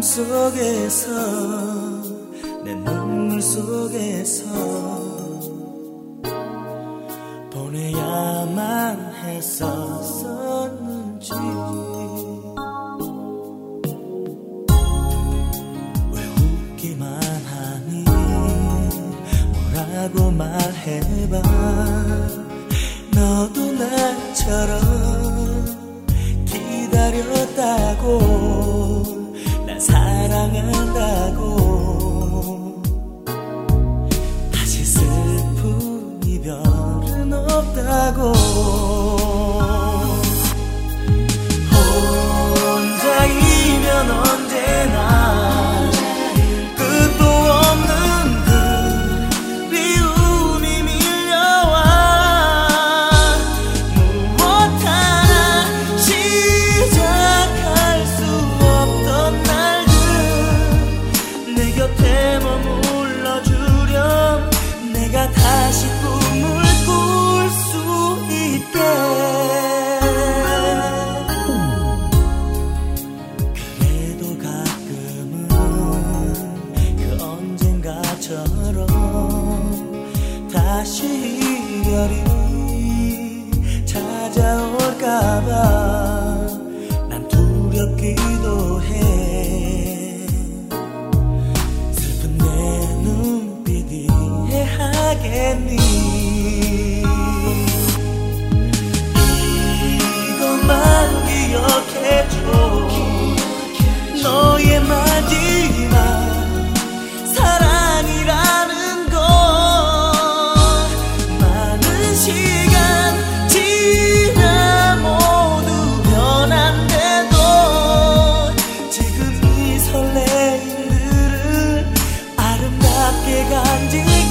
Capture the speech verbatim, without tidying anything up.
속에서 내 눈물 속에서 보내야만 했었는지 왜 웃기만 하니 뭐라고 말해봐 너도 나처럼 기다렸다고 사랑한다고 다시 슬픈 이별은 없다고 혼자이면 언제나 끝도 없는 그리움이 밀려와 무엇 하나 시작할 수 없던 내 곁에 머물러주렴 내가 다시 꿈을 꿀 수 있게 그래도 가끔은 그 언젠가처럼 다시 이별이 찾아올까봐 난 두렵기도 해 하겠니 이것만 기억해줘 너의 마지막 사랑이라는 거 많은 시간 지나 모두 변한데도 지금 이 설레임들을 아름답게 간직해